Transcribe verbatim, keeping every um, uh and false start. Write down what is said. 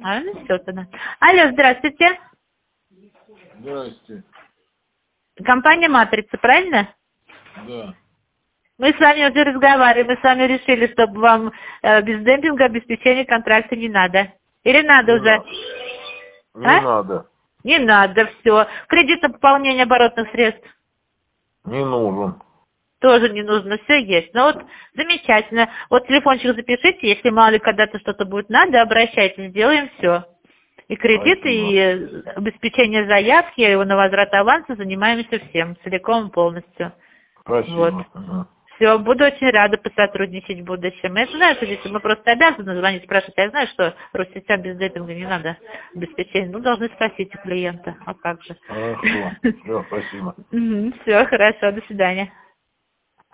А, ну все тогда. Алло, здравствуйте. Здрасте. Компания «Матрица», правильно? Да. Мы с вами уже разговаривали, мы с вами решили, чтобы вам э, без демпинга обеспечения контракта не надо. Или надо Не уже? надо. Не А? надо. Не надо, все. Кредит на пополнение оборотных средств Не нужен. тоже не нужно, все есть. Ну вот, замечательно. Вот телефончик запишите, если мало ли когда-то что-то будет надо, обращайтесь, сделаем все. И кредит, Спасибо. и обеспечение заявки, и на возврат аванса занимаемся всем, целиком и полностью. Вот. Спасибо. Ага. Все, буду очень рада посотрудничать в будущем. Я знаю, что здесь мы просто обязаны звонить, спрашивать. Я знаю, что Россетям без демпинга не надо обеспечения. Ну, должны спросить у клиента. А как же? Хорошо. Все, спасибо. Все, хорошо, до свидания.